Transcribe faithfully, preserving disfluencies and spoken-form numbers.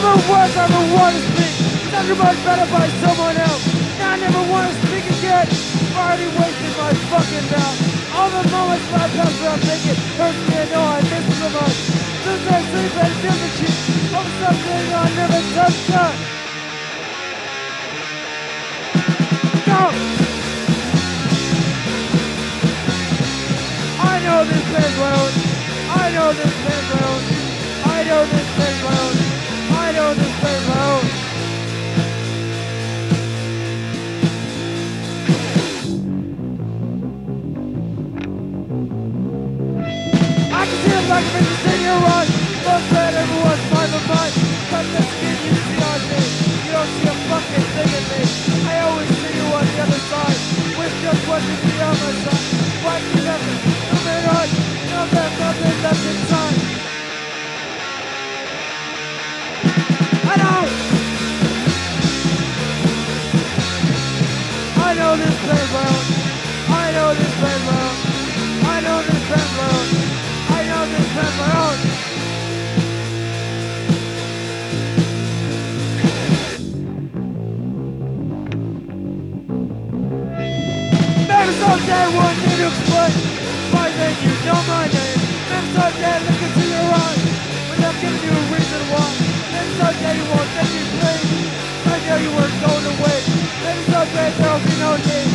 the words I ever want to speak sounded much better by someone else. Now I never want to speak again. I've already wasted my fucking mouth. All the moments my past where I'm thinking hurts me, I know I miss so much. Since I sleep at a different sheet over something I never touched up. Go! I know this pain's my own. I know this pain's my own. I know this pain's my own. I know this pain's my own. I can see the black of it in your eyes. Most that everyone's mind of mine. Cut the skin you see on me. You don't see a fucking thing in me. I always see you on the other side. Wish just wasn't be on my side. Why you nothing? Nothing on. No, there's nothing left inside. I know. I know this pain's my own. I know this pain's my own. I know this pain's my own. I know this pain's my own. Maybe someday one day to explain why then you know my name. Maybe someday look into your eyes without giving you a reason why. Maybe someday you won't think you please. I know you weren't going away. Maybe someday there'll be no need.